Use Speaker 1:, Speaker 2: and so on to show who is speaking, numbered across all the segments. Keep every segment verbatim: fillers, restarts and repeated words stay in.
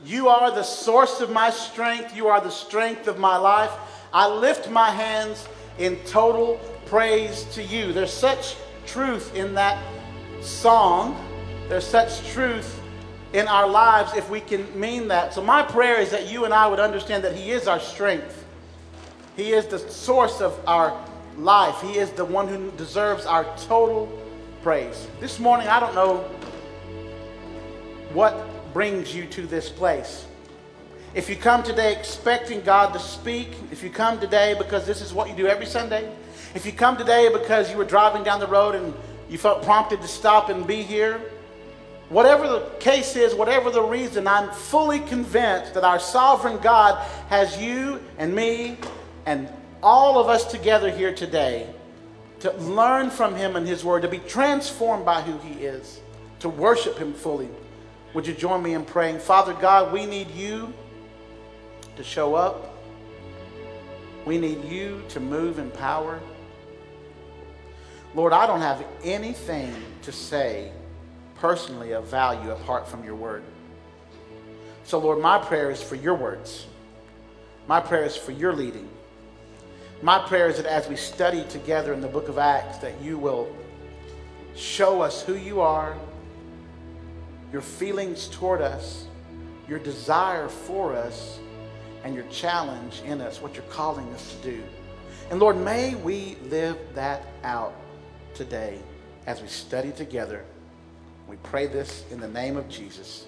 Speaker 1: You are the source of my strength. You are the strength of my life. I lift my hands in total praise to you. There's such truth in that song. There's such truth in our lives if we can mean that. So my prayer is that you and I would understand that he is our strength. He is the source of our life. He is the one who deserves our total praise. This morning, I don't know what brings you to this place. If you come today expecting God to speak, if you come today because this is what you do every Sunday, if you come today because you were driving down the road and you felt prompted to stop and be here, whatever the case is, whatever the reason, I'm fully convinced that our sovereign God has you and me and all of us together here today to learn from him and his word, to be transformed by who he is, to worship him fully. Would you join me in praying? Father God, we need you to show up. We need you to move in power. Lord, I don't have anything to say personally of value apart from your word. So Lord, my prayer is for your words. My prayer is for your leading. My prayer is that as we study together in the book of Acts, that you will show us who you are, your feelings toward us, your desire for us, and your challenge in us, what you're calling us to do. And Lord, may we live that out today as we study together. We pray this in the name of Jesus.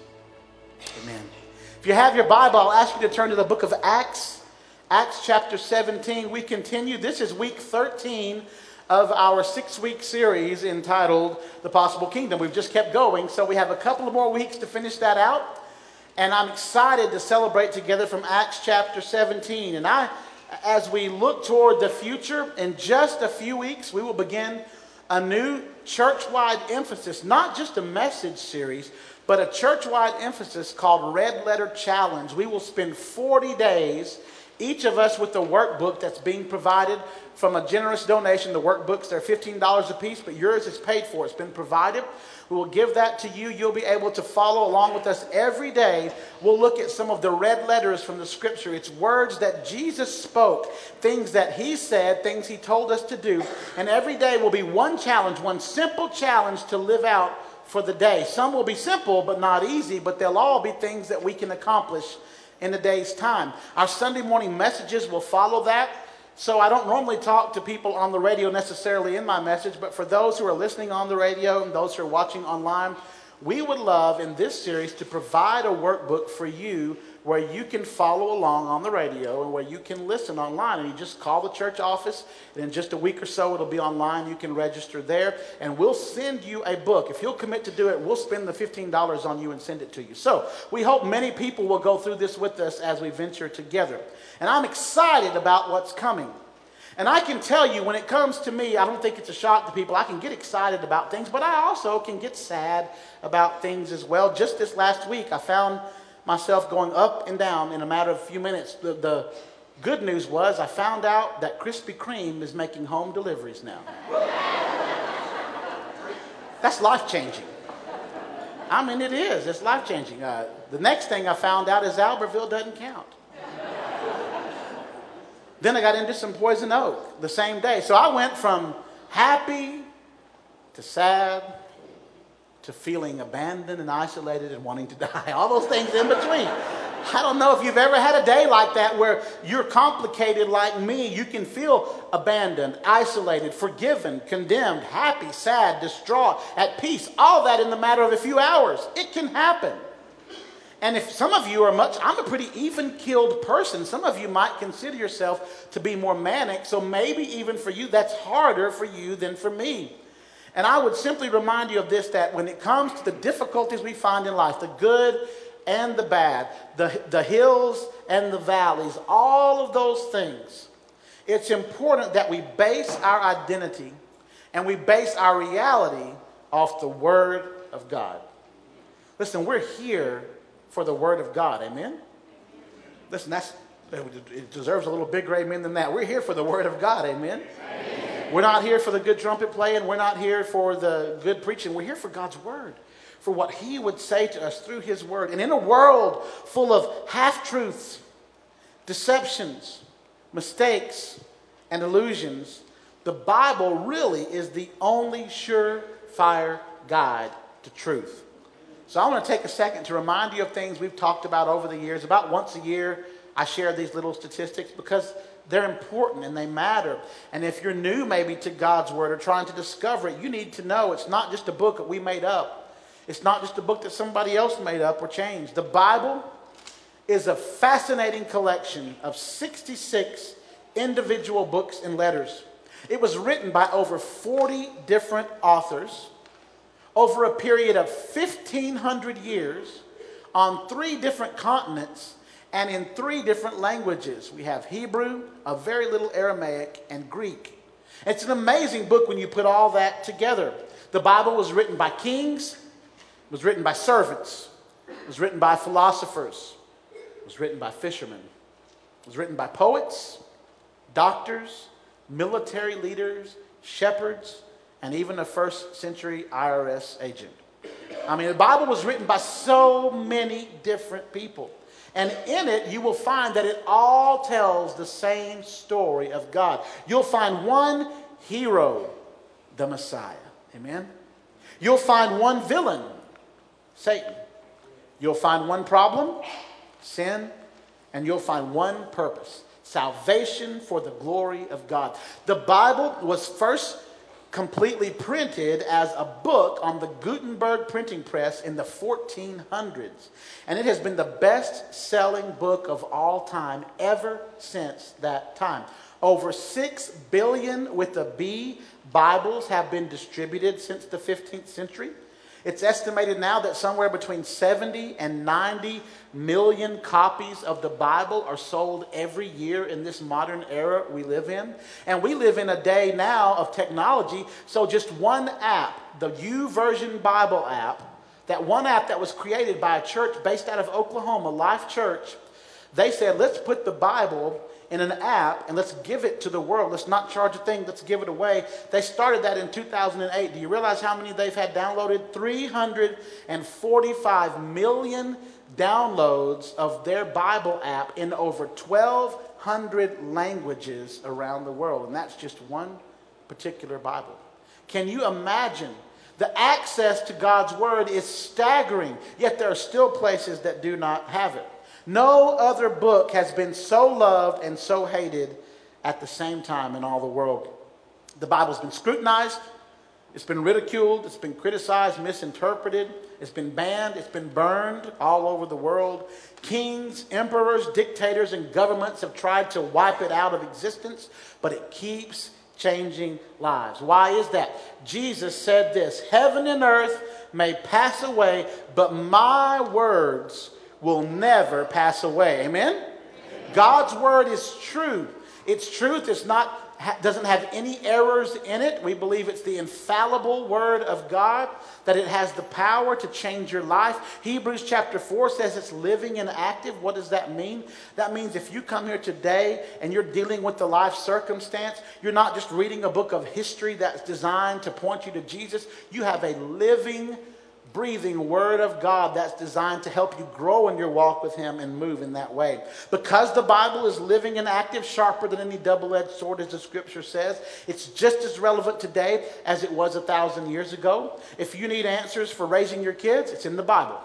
Speaker 1: Amen. If you have your Bible, I'll ask you to turn to the book of Acts, Acts chapter seventeen. We continue. This is week thirteen of our six-week series entitled The Possible Kingdom. We've just kept going, so we have a couple of more weeks to finish that out. And I'm excited to celebrate together from Acts chapter seventeen. And I, as we look toward the future, in just a few weeks, we will begin a new church-wide emphasis, not just a message series, but a church-wide emphasis called Red Letter Challenge. We will spend forty days, each of us with a workbook that's being provided from a generous donation. The workbooks, they're fifteen dollars a piece, but yours is paid for. It's been provided. We will give that to you. You'll be able to follow along with us every day. We'll look at some of the red letters from the scripture. It's words that Jesus spoke, things that he said, things he told us to do. And every day will be one challenge, one simple challenge to live out for the day. Some will be simple but not easy, but they'll all be things that we can accomplish in a day's time. Our Sunday morning messages will follow that. So I don't normally talk to people on the radio necessarily in my message, but for those who are listening on the radio and those who are watching online, we would love in this series to provide a workbook for you where you can follow along on the radio and where you can listen online. And you just call the church office, and in just a week or so it'll be online. You can register there, and we'll send you a book. If you'll commit to do it, we'll spend the fifteen dollars on you and send it to you. So we hope many people will go through this with us as we venture together. And I'm excited about what's coming. And I can tell you, when it comes to me, I don't think it's a shock to people. I can get excited about things, but I also can get sad about things as well. Just this last week, I found myself going up and down in a matter of a few minutes. The, the good news was I found out that Krispy Kreme is making home deliveries now. That's life-changing. I mean, it is. It's life-changing. Uh, the next thing I found out is Albertville doesn't count. Then I got into some Poison Oak the same day. So I went from happy to sad to feeling abandoned and isolated and wanting to die. All those things in between. I don't know if you've ever had a day like that where you're complicated like me. You can feel abandoned, isolated, forgiven, condemned, happy, sad, distraught, at peace. All that in the matter of a few hours. It can happen. And if some of you are much, I'm a pretty even-keeled person. Some of you might consider yourself to be more manic. So maybe even for you, that's harder for you than for me. And I would simply remind you of this, that when it comes to the difficulties we find in life, the good and the bad, the, the hills and the valleys, all of those things, it's important that we base our identity and we base our reality off the Word of God. Listen, we're here for the Word of God. Amen? Listen, that's it deserves a little bigger amen than that. We're here for the Word of God. Amen? Amen. We're not here for the good trumpet playing. We're not here for the good preaching. We're here for God's Word. for what he would say to us through his word. And in a world full of half-truths, deceptions, mistakes, and illusions, the Bible really is the only surefire guide to truth. So I want to take a second to remind you of things we've talked about over the years. About once a year, I share these little statistics because they're important and they matter. And if you're new maybe to God's word or trying to discover it, you need to know it's not just a book that we made up. It's not just a book that somebody else made up or changed. The Bible is a fascinating collection of sixty-six individual books and letters. It was written by over forty different authors over a period of fifteen hundred years on three different continents and in three different languages. We have Hebrew, a very little Aramaic, and Greek. It's an amazing book when you put all that together. The Bible was written by kings, it was written by servants, it was written by philosophers, it was written by fishermen, it was written by poets, doctors, military leaders, shepherds, and even a first century I R S agent. I mean, the Bible was written by so many different people. And in it, you will find that it all tells the same story of God. You'll find one hero, the Messiah. Amen? You'll find one villain, Satan. You'll find one problem, sin. And you'll find one purpose, salvation for the glory of God. The Bible was first completely printed as a book on the Gutenberg printing press in the fourteen hundreds. And it has been the best-selling book of all time ever since that time. Over six billion with a B Bibles have been distributed since the fifteenth century. It's estimated now that somewhere between seventy and ninety million copies of the Bible are sold every year in this modern era we live in. And we live in a day now of technology, so just one app, the YouVersion Bible app, that one app that was created by a church based out of Oklahoma, Life Church, they said, let's put the Bible in an app and let's give it to the world. Let's not charge a thing, let's give it away. They started that in two thousand eight. Do you realize how many they've had downloaded? three hundred forty-five million downloads of their Bible app in over twelve hundred languages around the world. And that's just one particular Bible. Can you imagine? The access to God's word is staggering, yet there are still places that do not have it. No other book has been so loved and so hated at the same time in all the world. The Bible's been scrutinized, it's been ridiculed, it's been criticized, misinterpreted, it's been banned, it's been burned all over the world. Kings, emperors, dictators, and governments have tried to wipe it out of existence, but it keeps changing lives. Why is that? Jesus said this, heaven and earth may pass away, but my words will never pass away. Amen? Amen? God's word is true. It's truth. It's not, doesn't have any errors in it. We believe it's the infallible word of God, that it has the power to change your life. Hebrews chapter four says it's living and active. What does that mean? That means if you come here today and you're dealing with the life circumstance, you're not just reading a book of history that's designed to point you to Jesus. You have a living, breathing word of God that's designed to help you grow in your walk with him and move in that way. Because the Bible is living and active, sharper than any double-edged sword, as the scripture says, it's just as relevant today as it was a thousand years ago. If you need answers for raising your kids, it's in the Bible.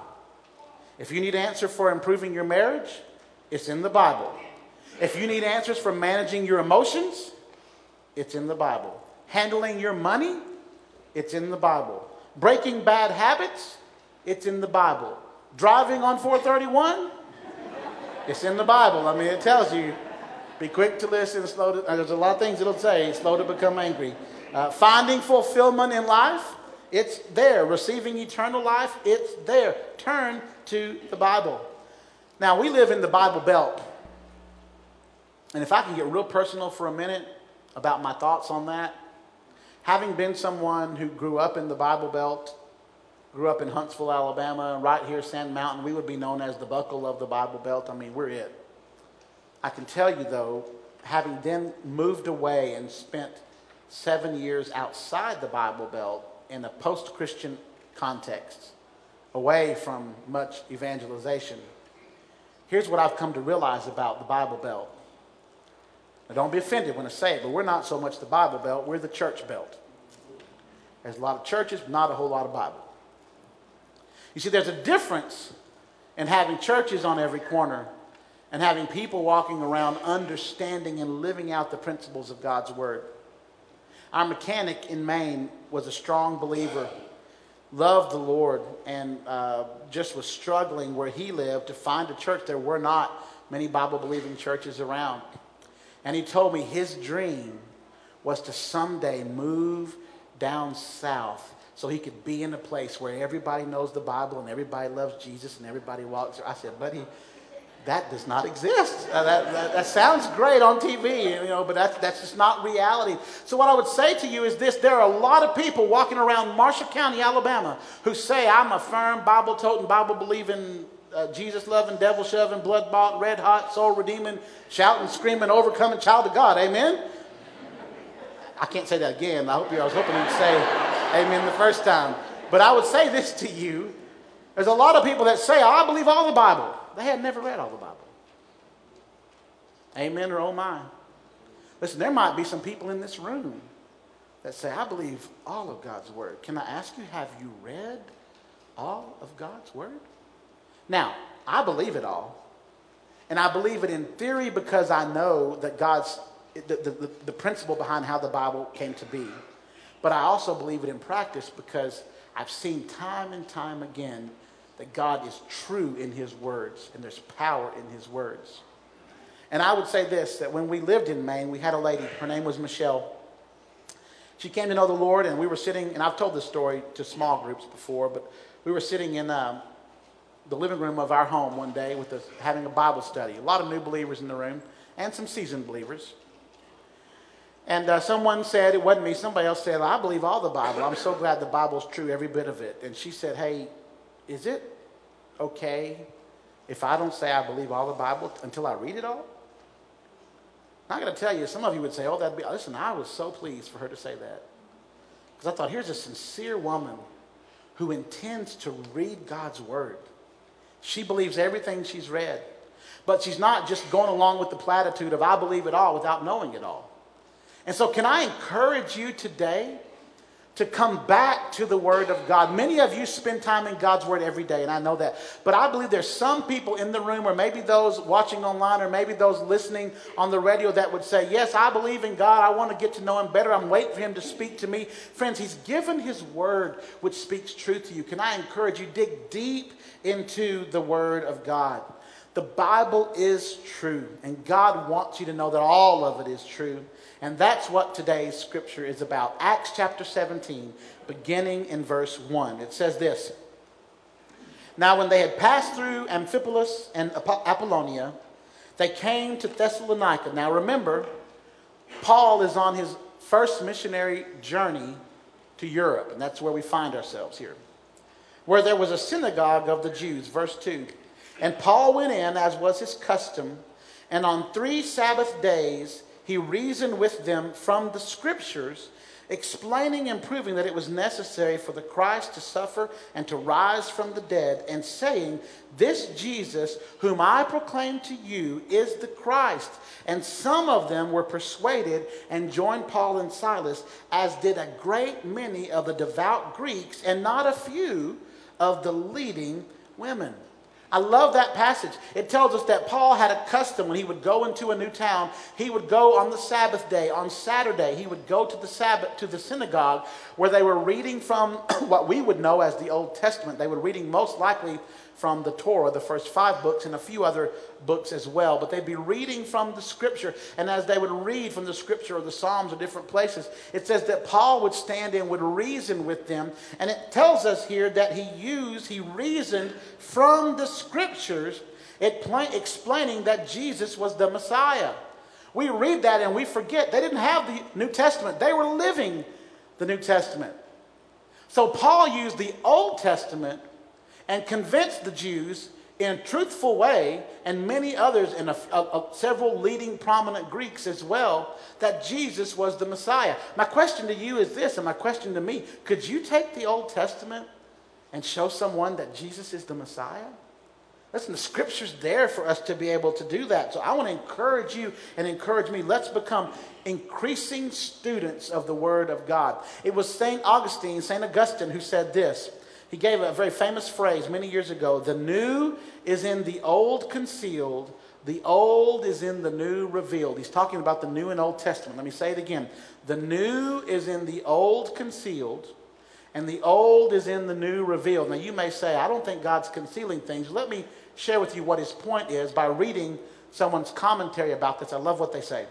Speaker 1: If you need answer for improving your marriage, it's in the Bible. If you need answers for managing your emotions, it's in the Bible. Handling your money, it's in the Bible. Breaking bad habits, it's in the Bible. Driving on four thirty-one, it's in the Bible. I mean, it tells you, be quick to listen, slow to, uh, there's a lot of things it'll say, slow to become angry. Uh, finding fulfillment in life, it's there. Receiving eternal life, it's there. Turn to the Bible. Now, we live in the Bible Belt. And if I can get real personal for a minute about my thoughts on that, having been someone who grew up in the Bible Belt, grew up in Huntsville, Alabama, right here, Sand Mountain, we would be known as the buckle of the Bible Belt. I mean, we're it. I can tell you, though, having then moved away and spent seven years outside the Bible Belt in a post-Christian context, away from much evangelization, here's what I've come to realize about the Bible Belt. Now, don't be offended when I say it, but we're not so much the Bible Belt, we're the church belt. There's a lot of churches, but not a whole lot of Bible. You see, there's a difference in having churches on every corner and having people walking around understanding and living out the principles of God's Word. Our mechanic in Maine was a strong believer, loved the Lord, and uh, just was struggling where he lived to find a church. There were not many Bible-believing churches around. And he told me his dream was to someday move down south so he could be in a place where everybody knows the Bible and everybody loves Jesus and everybody walks. I said, buddy, that does not exist. Uh, that, that, that sounds great on T V, you know, but that's, that's just not reality. So what I would say to you is this: there are a lot of people walking around Marshall County, Alabama, who say, I'm a firm Bible-toting, Bible-believing, uh, Jesus-loving, devil-shoving, blood-bought, red-hot, soul-redeeming, shouting, screaming, overcoming child of God. Amen? I can't say that again. I hope you. I was hoping you'd say amen the first time. But I would say this to you. There's a lot of people that say, I believe all the Bible. They had never read all the Bible. Amen or oh my. Listen, there might be some people in this room that say, I believe all of God's Word. Can I ask you, have you read all of God's Word? Now, I believe it all. And I believe it in theory because I know that God's, the, the, the principle behind how the Bible came to be. But I also believe it in practice because I've seen time and time again that God is true in his words, and there's power in his words. And I would say this, that when we lived in Maine, we had a lady, her name was Michelle. She came to know the Lord, and we were sitting, and I've told this story to small groups before, but we were sitting in um, the living room of our home one day with us, having a Bible study. A lot of new believers in the room, and some seasoned believers. And uh, someone said, it wasn't me, somebody else said, I believe all the Bible. I'm so glad the Bible's true, every bit of it. And she said, hey, is it okay if I don't say I believe all the Bible until I read it all? I'm going to tell you, some of you would say, oh, that'd be, listen, I was so pleased for her to say that. Because I thought, here's a sincere woman who intends to read God's Word. She believes everything she's read. But she's not just going along with the platitude of I believe it all without knowing it all. And so can I encourage you today to come back to the Word of God? Many of you spend time in God's Word every day, and I know that. But I believe there's some people in the room, or maybe those watching online, or maybe those listening on the radio that would say, yes, I believe in God. I want to get to know him better. I'm waiting for him to speak to me. Friends, he's given his Word which speaks truth to you. Can I encourage you, dig deep into the Word of God. The Bible is true, and God wants you to know that all of it is true. And that's what today's scripture is about. Acts chapter seventeen, beginning in verse one. It says this. Now when they had passed through Amphipolis and Apollonia, they came to Thessalonica. Now remember, Paul is on his first missionary journey to Europe. And that's where we find ourselves here. Where there was a synagogue of the Jews. Verse two. And Paul went in, as was his custom, and on three Sabbath days he reasoned with them from the Scriptures, explaining and proving that it was necessary for the Christ to suffer and to rise from the dead, and saying, this Jesus, whom I proclaim to you, is the Christ. And some of them were persuaded and joined Paul and Silas, as did a great many of the devout Greeks, and not a few of the leading women. I love that passage. It tells us that Paul had a custom when he would go into a new town. He would go on the Sabbath day. On Saturday, he would go to the Sabbath to the synagogue where they were reading from what we would know as the Old Testament. They were reading most likely from the Torah, the first five books, and a few other books as well. But they'd be reading from the Scripture. And as they would read from the Scripture or the Psalms or different places, it says that Paul would stand and would reason with them. And it tells us here that he used, he reasoned from the Scriptures, it pl- explaining that Jesus was the Messiah. We read that and we forget. They didn't have the New Testament. They were living the New Testament. So Paul used the Old Testament and convinced the Jews in a truthful way, and many others, and a, a, a, several leading prominent Greeks as well, that Jesus was the Messiah. My question to you is this, and my question to me, could you take the Old Testament and show someone that Jesus is the Messiah? Listen, the scripture's there for us to be able to do that. So I want to encourage you and encourage me. Let's become increasing students of the Word of God. It was Saint Augustine, Saint Augustine, who said this. He gave a very famous phrase many years ago. The new is in the old concealed. The old is in the new revealed. He's talking about the New and Old Testament. Let me say it again. The new is in the old concealed, and the old is in the new revealed. Now you may say, I don't think God's concealing things. Let me share with you what his point is by reading someone's commentary about this. I love what they say.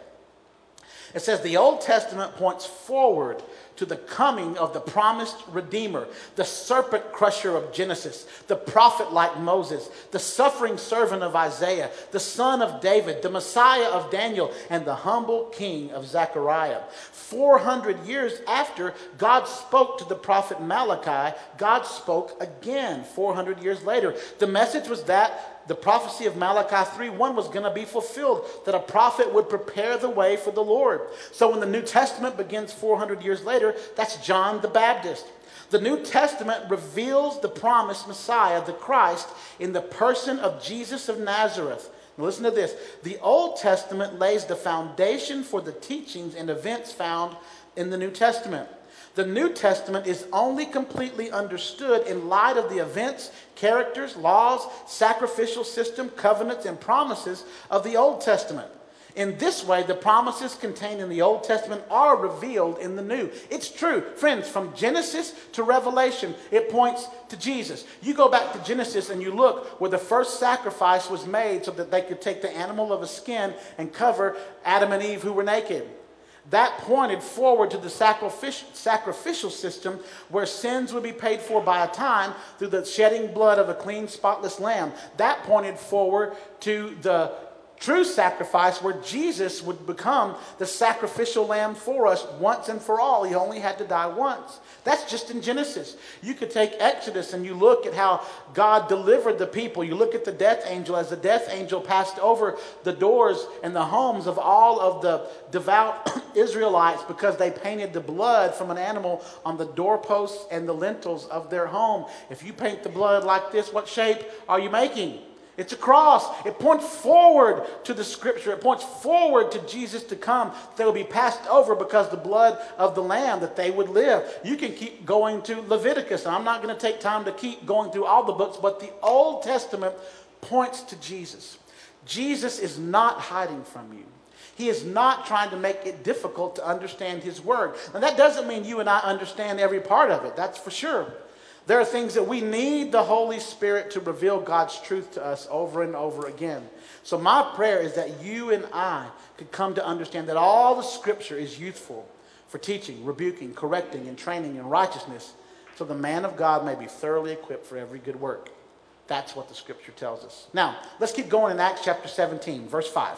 Speaker 1: It says the Old Testament points forward to the coming of the promised Redeemer, the serpent crusher of Genesis, the prophet like Moses, the suffering servant of Isaiah, the son of David, the Messiah of Daniel, and the humble king of Zechariah. four hundred years after God spoke to the prophet Malachi, God spoke again four hundred years later. The message was that the prophecy of Malachi three one was going to be fulfilled, that a prophet would prepare the way for the Lord. So when the New Testament begins four hundred years later, that's John the Baptist. The New Testament reveals the promised Messiah, the Christ, in the person of Jesus of Nazareth. Now listen to this. The Old Testament lays the foundation for the teachings and events found in the New Testament. The New Testament is only completely understood in light of the events, characters, laws, sacrificial system, covenants, and promises of the Old Testament. In this way, the promises contained in the Old Testament are revealed in the New. It's true. Friends, from Genesis to Revelation, it points to Jesus. You go back to Genesis and you look where the first sacrifice was made so that they could take the animal of a skin and cover Adam and Eve who were naked. That pointed forward to the sacrificial, sacrificial system where sins would be paid for by a time through the shedding blood of a clean, spotless lamb. That pointed forward to the true sacrifice where Jesus would become the sacrificial lamb for us once and for all. He only had to die once. That's just in Genesis. You could take Exodus and you look at how God delivered the people. You look at the death angel as the death angel passed over the doors and the homes of all of the devout Israelites because they painted the blood from an animal on the doorposts and the lintels of their home. If you paint the blood like this, what shape are you making? It's a cross. It points forward to the scripture. It points forward to Jesus to come. They will be passed over because the blood of the Lamb that they would live. You can keep going to Leviticus. And I'm not going to take time to keep going through all the books, but the Old Testament points to Jesus. Jesus is not hiding from you. He is not trying to make it difficult to understand his word. Now that doesn't mean you and I understand every part of it. That's for sure. There are things that we need the Holy Spirit to reveal God's truth to us over and over again. So my prayer is that you and I could come to understand that all the Scripture is useful for teaching, rebuking, correcting, and training in righteousness, so the man of God may be thoroughly equipped for every good work. That's what the Scripture tells us. Now, let's keep going in Acts chapter seventeen, verse five.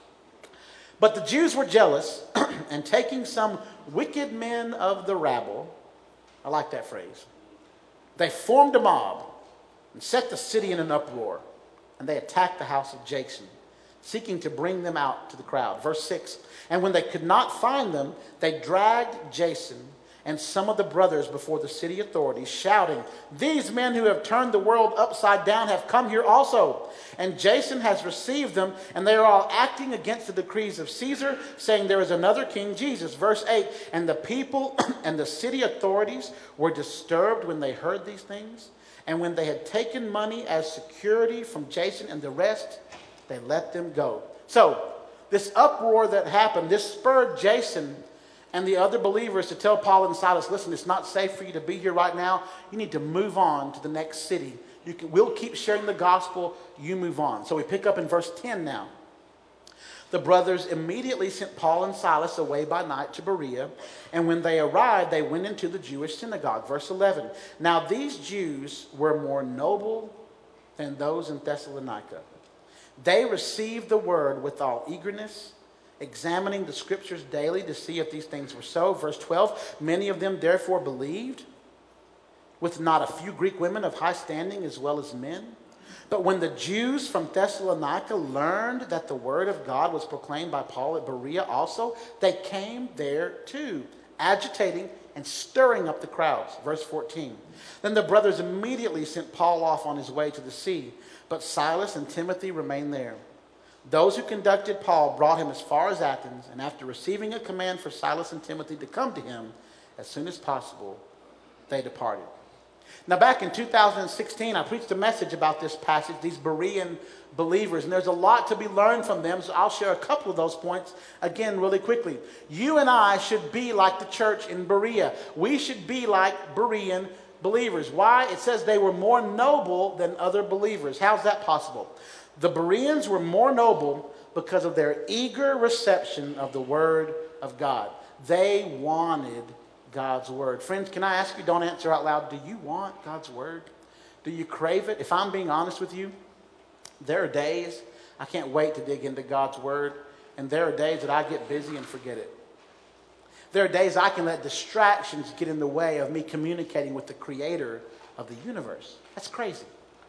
Speaker 1: But the Jews were jealous, and taking some wicked men of the rabble, I like that phrase, they formed a mob and set the city in an uproar, and they attacked the house of Jason, seeking to bring them out to the crowd. Verse six, and when they could not find them, they dragged Jason and some of the brothers before the city authorities, shouting, "These men who have turned the world upside down have come here also. And Jason has received them, and they are all acting against the decrees of Caesar, saying there is another king, Jesus." Verse eight, and the people and the city authorities were disturbed when they heard these things. And when they had taken money as security from Jason and the rest, they let them go. So, this uproar that happened, this spurred Jason and the other believers to tell Paul and Silas, listen, it's not safe for you to be here right now. You need to move on to the next city. You can, we'll keep sharing the gospel. You move on. So we pick up in verse ten now. The brothers immediately sent Paul and Silas away by night to Berea. And when they arrived, they went into the Jewish synagogue. Verse eleven. Now these Jews were more noble than those in Thessalonica. They received the word with all eagerness, examining the scriptures daily to see if these things were so. Verse twelve, many of them therefore believed, with not a few Greek women of high standing as well as men. But when the Jews from Thessalonica learned that the word of God was proclaimed by Paul at Berea also, they came there too, agitating and stirring up the crowds. Verse fourteen. Then the brothers immediately sent Paul off on his way to the sea, but Silas and Timothy remained there. Those who conducted Paul brought him as far as Athens, and after receiving a command for Silas and Timothy to come to him as soon as possible, they departed. Now, back in two thousand sixteen, I preached a message about this passage, these Berean believers, and there's a lot to be learned from them, so I'll share a couple of those points again really quickly. You and I should be like the church in Berea. We should be like Berean believers. Why? It says they were more noble than other believers. How's that possible? The Bereans were more noble because of their eager reception of the Word of God. They wanted God's Word. Friends, can I ask you, don't answer out loud, do you want God's Word? Do you crave it? If I'm being honest with you, there are days I can't wait to dig into God's Word, and there are days that I get busy and forget it. There are days I can let distractions get in the way of me communicating with the Creator of the universe. That's crazy.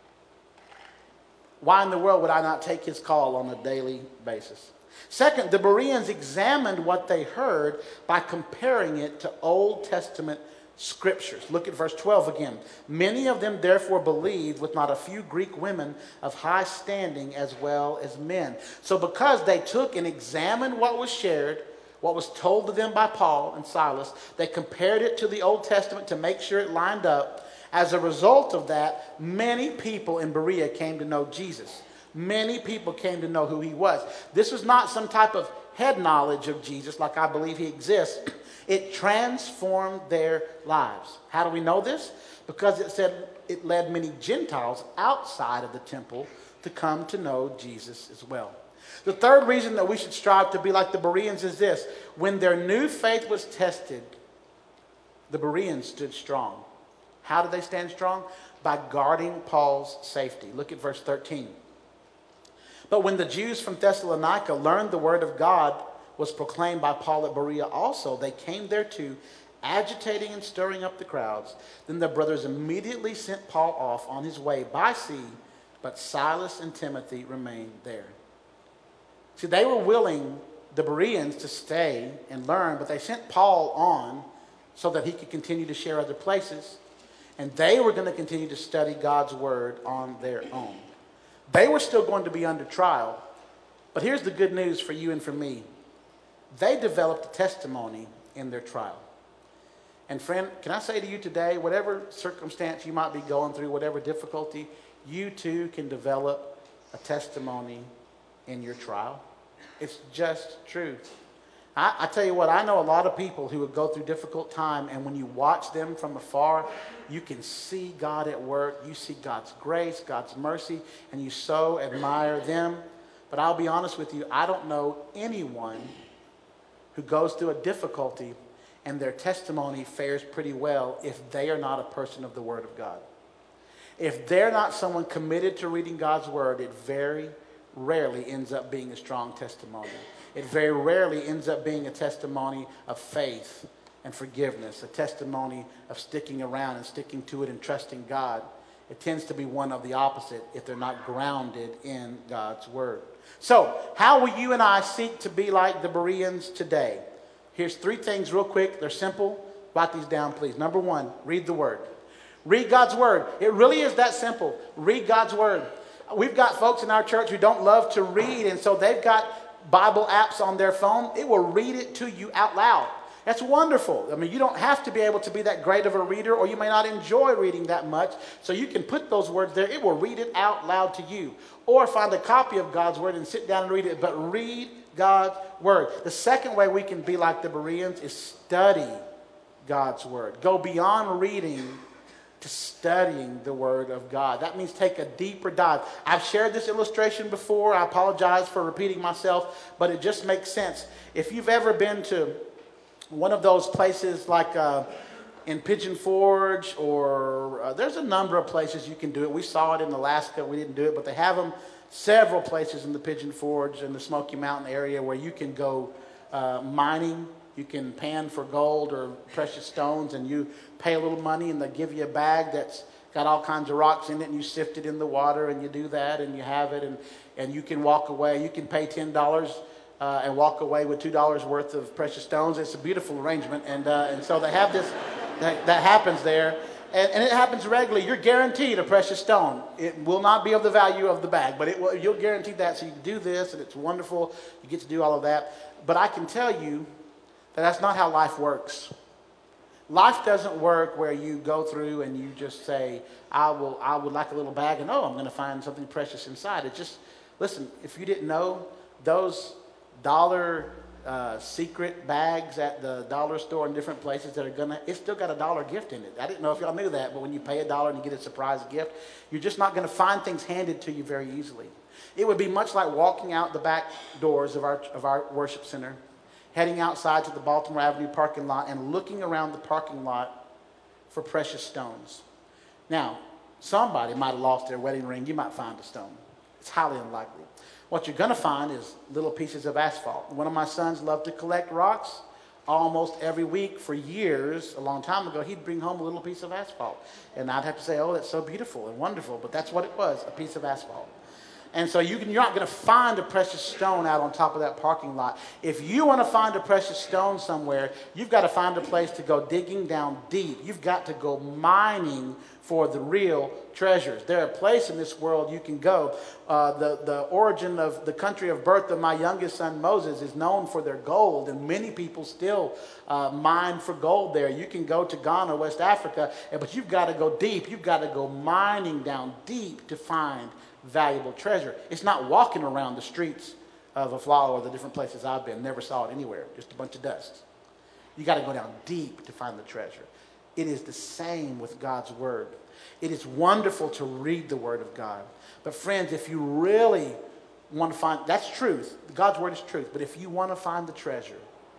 Speaker 1: Why in the world would I not take his call on a daily basis? Second, the Bereans examined what they heard by comparing it to Old Testament scriptures. Look at verse twelve again. Many of them therefore believed, with not a few Greek women of high standing as well as men. So because they took and examined what was shared, what was told to them by Paul and Silas, they compared it to the Old Testament to make sure it lined up. As a result of that, many people in Berea came to know Jesus. Many people came to know who he was. This was not some type of head knowledge of Jesus like I believe he exists. It transformed their lives. How do we know this? Because it said it led many Gentiles outside of the temple to come to know Jesus as well. The third reason that we should strive to be like the Bereans is this. When their new faith was tested, the Bereans stood strong. How did they stand strong? By guarding Paul's safety. Look at verse thirteen. But when the Jews from Thessalonica learned the word of God was proclaimed by Paul at Berea also, they came there too, agitating and stirring up the crowds. Then the brothers immediately sent Paul off on his way by sea, but Silas and Timothy remained there. See, they were willing, the Bereans, to stay and learn, but they sent Paul on so that he could continue to share other places. And they were going to continue to study God's word on their own. They were still going to be under trial. But here's the good news for you and for me. They developed a testimony in their trial. And friend, can I say to you today, whatever circumstance you might be going through, whatever difficulty, you too can develop a testimony in your trial. It's just true. I, I tell you what, I know a lot of people who would go through difficult time, and when you watch them from afar, you can see God at work. You see God's grace, God's mercy, and you so admire them. But I'll be honest with you, I don't know anyone who goes through a difficulty and their testimony fares pretty well if they are not a person of the Word of God. If they're not someone committed to reading God's Word, it very rarely ends up being a strong testimony. It very rarely ends up being a testimony of faith and forgiveness, a testimony of sticking around and sticking to it and trusting God. It tends to be one of the opposite if they're not grounded in God's Word. So, how will you and I seek to be like the Bereans today? Here's three things real quick. They're simple. Write these down, please. Number one, read the Word. Read God's Word. It really is that simple. Read God's Word. We've got folks in our church who don't love to read, and so they've got Bible apps on their phone. It will read it to you out loud. That's wonderful. I mean, you don't have to be able to be that great of a reader, or you may not enjoy reading that much, so you can put those words there. It will read it out loud to you. Or find a copy of God's Word and sit down and read it, but read God's Word. The second way we can be like the Bereans is study God's Word. Go beyond reading to studying the Word of God. That means take a deeper dive. I've shared this illustration before. I apologize for repeating myself, but it just makes sense. If you've ever been to one of those places like uh, in Pigeon Forge, or uh, there's a number of places you can do it. We saw it in Alaska. We didn't do it, but they have them several places in the Pigeon Forge and the Smoky Mountain area where you can go uh, mining. You can pan for gold or precious stones, and you pay a little money, and they give you a bag that's got all kinds of rocks in it, and you sift it in the water, and you do that, and you have it, and, and you can walk away. You can pay ten dollars uh, and walk away with two dollars worth of precious stones. It's a beautiful arrangement. And, uh, and so they have this, that, that happens there. And, and it happens regularly. You're guaranteed a precious stone. It will not be of the value of the bag, but it will, you'll guarantee that. So you can do this, and it's wonderful. You get to do all of that. But I can tell you that that's not how life works. Life doesn't work where you go through and you just say, I will, I would like a little bag, and oh, I'm going to find something precious inside. It just, listen, if you didn't know, those dollar Uh, secret bags at the dollar store in different places that are gonna, it's still got a dollar gift in it. I didn't know if y'all knew that, but when you pay a dollar and you get a surprise gift, you're just not gonna find things handed to you very easily. It would be much like walking out the back doors of our of our worship center, heading outside to the Baltimore Avenue parking lot and looking around the parking lot for precious stones. Now, somebody might have lost their wedding ring. You might find a stone. It's highly unlikely. What you're going to find is little pieces of asphalt. One of my sons loved to collect rocks. Almost every week for years, a long time ago, he'd bring home a little piece of asphalt. And I'd have to say, oh, that's so beautiful and wonderful. But that's what it was, a piece of asphalt. And so you can, you're not going to find a precious stone out on top of that parking lot. If you want to find a precious stone somewhere, you've got to find a place to go digging down deep. You've got to go mining for the real treasures. There's a place in this world you can go. Uh, the, the origin of the country of birth of my youngest son, Moses, is known for their gold, and many people still uh, mine for gold there. You can go to Ghana, West Africa, but you've got to go deep. You've got to go mining down deep to find valuable treasure. It's not walking around the streets of Aflalo or the different places I've been. Never saw it anywhere. Just a bunch of dust. You got to go down deep to find the treasure. It is the same with God's word. It is wonderful to read the word of God. But friends, if you really want to find, that's truth. God's word is truth. But if you want to find the treasure,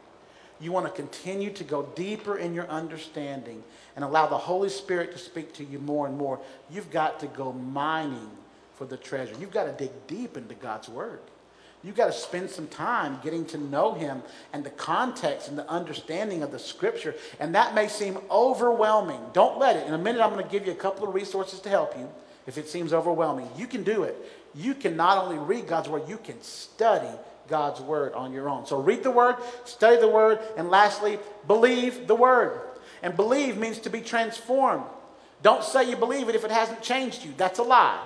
Speaker 1: you want to continue to go deeper in your understanding and allow the Holy Spirit to speak to you more and more, you've got to go mining for the treasure. You've got to dig deep into God's word. You've got to spend some time getting to know him and the context and the understanding of the scripture. And that may seem overwhelming. Don't let it. In a minute, I'm going to give you a couple of resources to help you if it seems overwhelming. You can do it. You can not only read God's word, you can study God's word on your own. So read the word, study the word, and lastly, believe the word. And believe means to be transformed. Don't say you believe it if it hasn't changed you. That's a lie.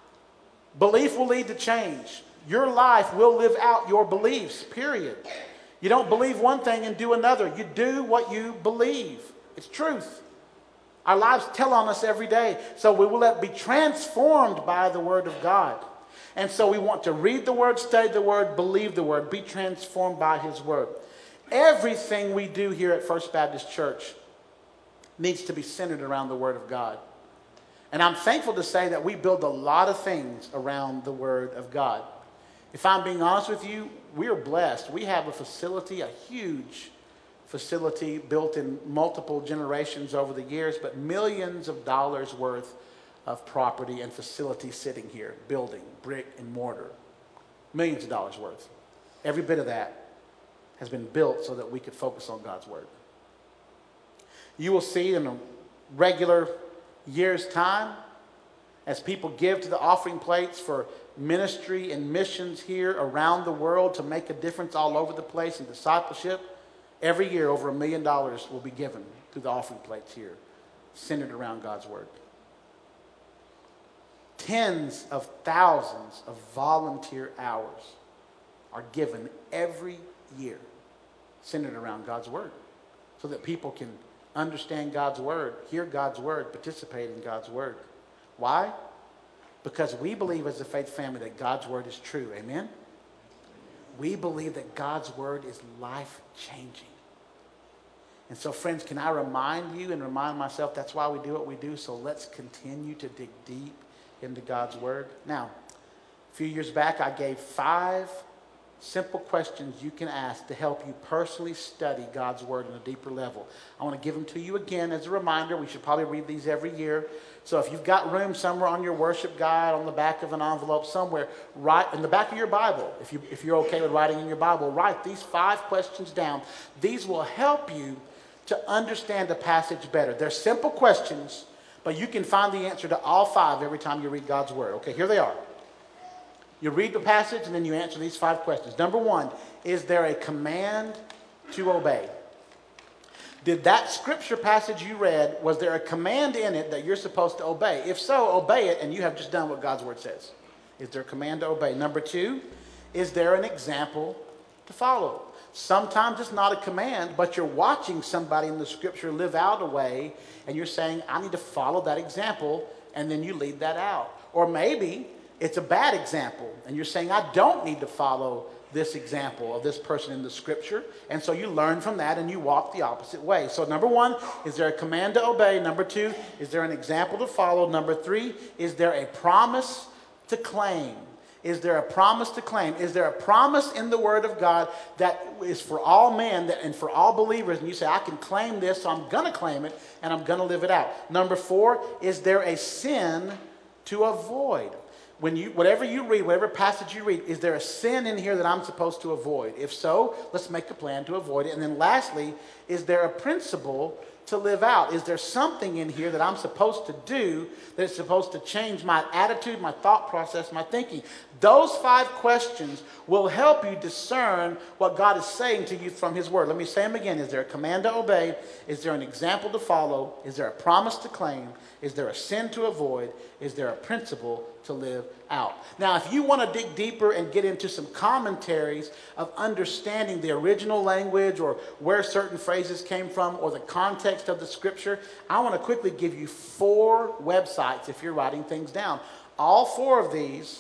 Speaker 1: Belief will lead to change. Your life will live out your beliefs, period. You don't believe one thing and do another. You do what you believe. It's truth. Our lives tell on us every day. So we will be transformed by the word of God. And so we want to read the word, study the word, believe the word, be transformed by his word. Everything we do here at First Baptist Church needs to be centered around the word of God. And I'm thankful to say that we build a lot of things around the word of God. If I'm being honest with you, we are blessed. We have a facility, a huge facility built in multiple generations over the years, but millions of dollars worth of property and facility sitting here, building, brick and mortar. Millions of dollars worth. Every bit of that has been built so that we could focus on God's word. You will see in a regular year's time, as people give to the offering plates for ministry and missions here around the world to make a difference all over the place in discipleship, every year over a million dollars will be given through the offering plates here, centered around God's word. Tens of thousands of volunteer hours are given every year, centered around God's word, so that people can understand God's word, hear God's word, participate in God's word. Why? Because we believe as a faith family that God's word is true. Amen? We believe that God's word is life-changing. And so, friends, can I remind you and remind myself that's why we do what we do? So let's continue to dig deep into God's word. Now, a few years back, I gave five simple questions you can ask to help you personally study God's word on a deeper level. I want to give them to you again as a reminder. We should probably read these every year. So if you've got room somewhere on your worship guide, on the back of an envelope somewhere, write in the back of your Bible, if, you, if you're okay with writing in your Bible, write these five questions down. These will help you to understand the passage better. They're simple questions, but you can find the answer to all five every time you read God's word. Okay, here they are. You read the passage and then you answer these five questions. Number one, is there a command to obey? Did that scripture passage you read, was there a command in it that you're supposed to obey? If so, obey it, and you have just done what God's word says. Is there a command to obey? Number two, is there an example to follow? Sometimes it's not a command, but you're watching somebody in the scripture live out a way, and you're saying, I need to follow that example, and then you lead that out. Or maybe it's a bad example, and you're saying, I don't need to follow this example of this person in the scripture. And so you learn from that and you walk the opposite way. So number one, is there a command to obey? Number two, is there an example to follow? Number three, is there a promise to claim? Is there a promise to claim? Is there a promise in the Word of God that is for all men that, and for all believers? And you say, I can claim this, so I'm going to claim it, and I'm going to live it out. Number four, is there a sin to avoid? When you, whatever you read, whatever passage you read, is there a sin in here that I'm supposed to avoid? If so, let's make a plan to avoid it. And then lastly, is there a principle to live out? Is there something in here that I'm supposed to do that is supposed to change my attitude, my thought process, my thinking? Those five questions will help you discern what God is saying to you from His Word. Let me say them again. Is there a command to obey? Is there an example to follow? Is there a promise to claim? Is there a sin to avoid? Is there a principle to live out? Now, if you want to dig deeper and get into some commentaries of understanding the original language or where certain phrases came from or the context of the scripture, I want to quickly give you four websites if you're writing things down. All four of these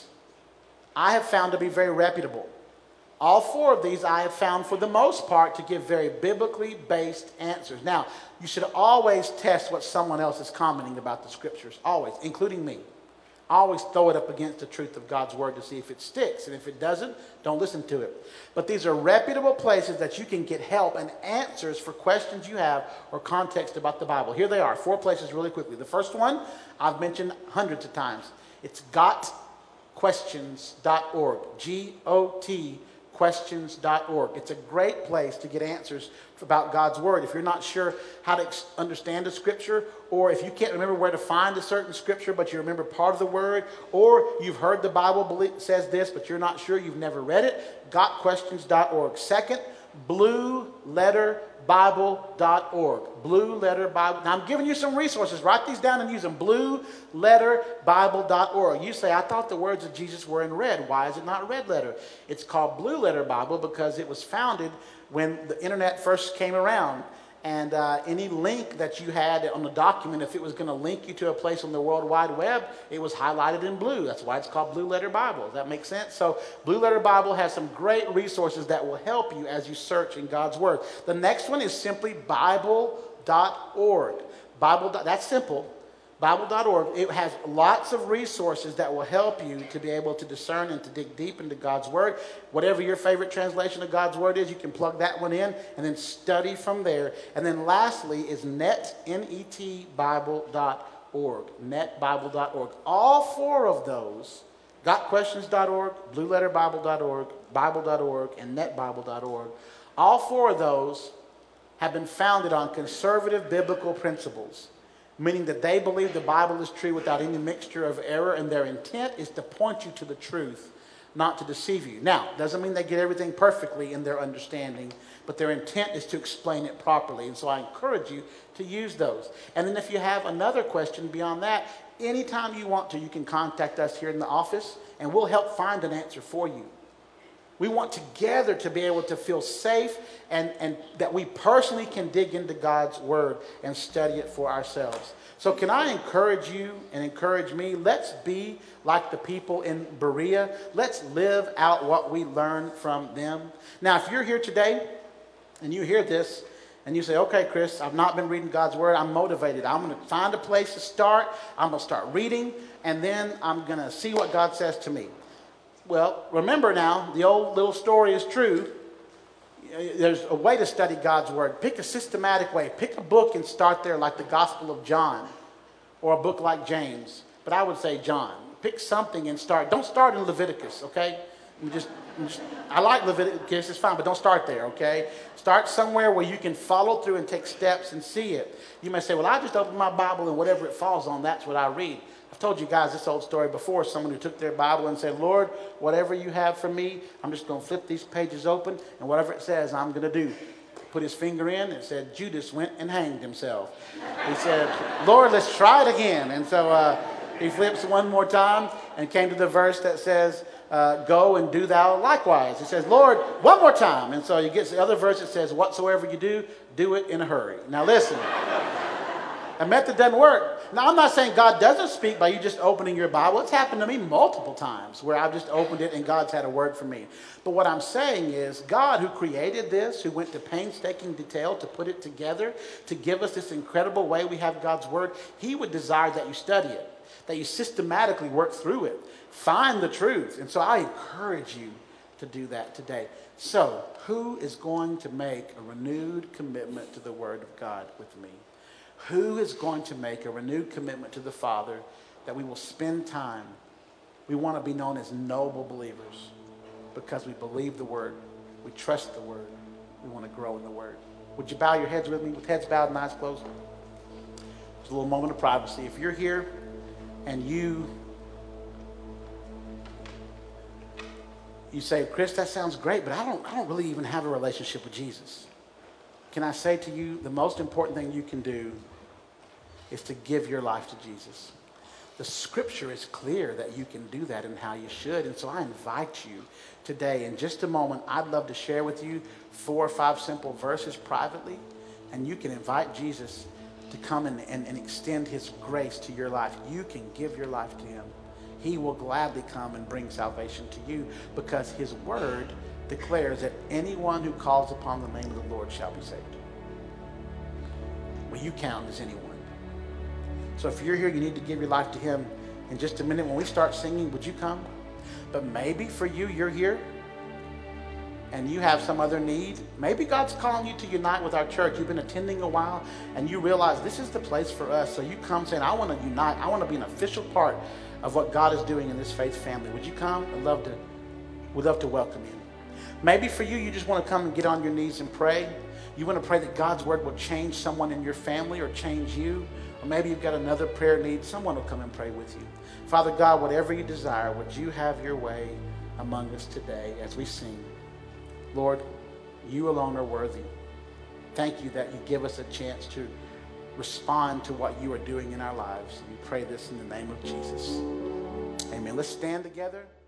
Speaker 1: I have found to be very reputable. All four of these I have found for the most part to give very biblically based answers. Now, you should always test what someone else is commenting about the scriptures, always, including me. I always throw it up against the truth of God's word to see if it sticks. And if it doesn't, don't listen to it. But these are reputable places that you can get help and answers for questions you have or context about the Bible. Here they are, four places really quickly. The first one, I've mentioned hundreds of times. It's got questions dot org. G O T questions dot org. It's a great place to get answers about God's word. If you're not sure how to ex- understand a scripture, or if you can't remember where to find a certain scripture, but you remember part of the word, or you've heard the Bible believe, says this, but you're not sure, you've never read it, got questions dot org. Second, blue letter bible dot org. Blue Letter Bible. Now, I'm giving you some resources. Write these down and use them. blue letter bible dot org. You say, I thought the words of Jesus were in red. Why is it not red letter? It's called Blue Letter Bible because it was founded when the internet first came around. And uh, any link that you had on the document, if it was going to link you to a place on the World Wide Web, it was highlighted in blue. That's why it's called Blue Letter Bible. Does that make sense? So Blue Letter Bible has some great resources that will help you as you search in God's Word. The next one is simply bible dot org. Bible. That's simple. bible dot org. It has lots of resources that will help you to be able to discern and to dig deep into God's Word. Whatever your favorite translation of God's Word is, you can plug that one in and then study from there. And then lastly is net, N E T bible dot org. net bible dot org. All four of those, got questions dot org, blue letter bible dot org, bible dot org, and net bible dot org, all four of those have been founded on conservative biblical principles, meaning that they believe the Bible is true without any mixture of error, and their intent is to point you to the truth, not to deceive you. Now, doesn't mean they get everything perfectly in their understanding, but their intent is to explain it properly. And so I encourage you to use those. And then if you have another question beyond that, anytime you want to, you can contact us here in the office, and we'll help find an answer for you. We want together to be able to feel safe and, and that we personally can dig into God's Word and study it for ourselves. So can I encourage you and encourage me? Let's be like the people in Berea. Let's live out what we learn from them. Now, if you're here today and you hear this and you say, okay, Chris, I've not been reading God's Word. I'm motivated. I'm going to find a place to start. I'm going to start reading, and then I'm going to see what God says to me. Well, remember now, the old little story is true. There's a way to study God's Word. Pick a systematic way. Pick a book and start there, like the Gospel of John, or a book like James. But I would say John. Pick something and start. Don't start in Leviticus, okay? You just, you just, I like Leviticus, it's fine, but don't start there, okay? Start somewhere where you can follow through and take steps and see it. You may say, well, I just open my Bible and whatever it falls on, that's what I read. I've told you guys this old story before. Someone who took their Bible and said, Lord, whatever you have for me, I'm just going to flip these pages open, and whatever it says, I'm going to do. Put his finger in, and it said, Judas went and hanged himself. He said, Lord, let's try it again. And so uh, he flips one more time and came to the verse that says, uh, go and do thou likewise. He says, Lord, one more time. And so he gets the other verse that says, whatsoever you do, do it in a hurry. Now listen. A method doesn't work. Now, I'm not saying God doesn't speak by you just opening your Bible. It's happened to me multiple times where I've just opened it and God's had a word for me. But what I'm saying is God, who created this, who went to painstaking detail to put it together, to give us this incredible way we have God's word, he would desire that you study it, that you systematically work through it, find the truth. And so I encourage you to do that today. So, who is going to make a renewed commitment to the word of God with me? Who is going to make a renewed commitment to the Father that we will spend time? We want to be known as noble believers because we believe the word. We trust the word. We want to grow in the word. Would you bow your heads with me with heads bowed and eyes closed? Just a little moment of privacy. If you're here and you you say, Chris, that sounds great, but I don't, I don't really even have a relationship with Jesus. Can I say to you, the most important thing you can do is to give your life to Jesus. The scripture is clear that you can do that and how you should. And so I invite you today, in just a moment, I'd love to share with you four or five simple verses privately. And you can invite Jesus to come and, and, and extend his grace to your life. You can give your life to him. He will gladly come and bring salvation to you because his word declares that anyone who calls upon the name of the Lord shall be saved. Well, you count as anyone. So if you're here, you need to give your life to him. In just a minute, when we start singing, would you come? But maybe for you, you're here and you have some other need. Maybe God's calling you to unite with our church. You've been attending a while and you realize this is the place for us. So you come saying, I want to unite. I want to be an official part of what God is doing in this faith family. Would you come? I'd love to, we'd love to welcome you. Maybe for you, you just want to come and get on your knees and pray. You want to pray that God's word will change someone in your family or change you. Or maybe you've got another prayer need. Someone will come and pray with you. Father God, whatever you desire, would you have your way among us today as we sing. Lord, you alone are worthy. Thank you that you give us a chance to respond to what you are doing in our lives. We pray this in the name of Jesus. Amen. Let's stand together.